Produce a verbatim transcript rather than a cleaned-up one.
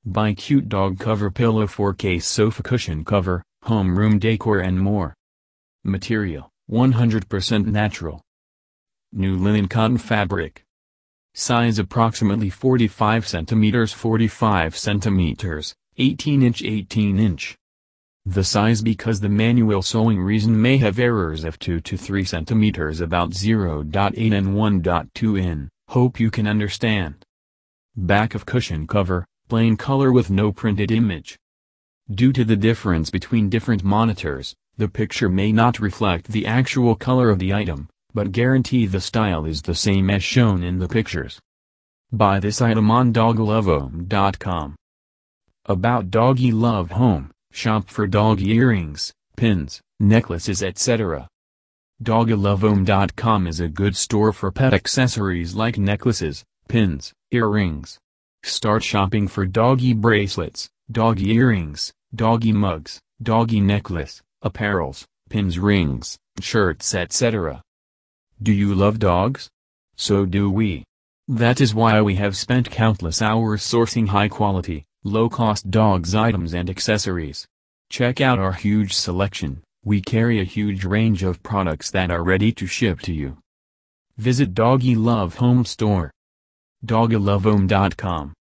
Buy cute dog cover pillow for case sofa cushion cover, home room decor and more. Material, one hundred percent natural. New linen cotton fabric. Size approximately forty-five centimeters forty-five centimeters, eighteen inch eighteen inch. The size because the manual sewing reason may have errors of two to three centimeters about zero point eight and one point two in, hope you can understand. Back of cushion cover, plain color with no printed image. Due to the difference between different monitors, the picture may not reflect the actual color of the item, but guarantee the style is the same as shown in the pictures. Buy this item on doggy love home dot com. About Doggy Love Home, shop for doggy earrings, pins, necklaces et cetera. doggy love home dot com is a good store for pet accessories like necklaces, pins, earrings. Start shopping for doggy bracelets, doggy earrings, doggy mugs, doggy necklace, apparels, pins, rings, shirts et cetera. Do you love dogs? So do we. That is why we have spent countless hours sourcing high-quality, low-cost dogs items and accessories. Check out our huge selection. We carry a huge range of products that are ready to ship to you. Visit Doggy Love Home store. doggy love home dot com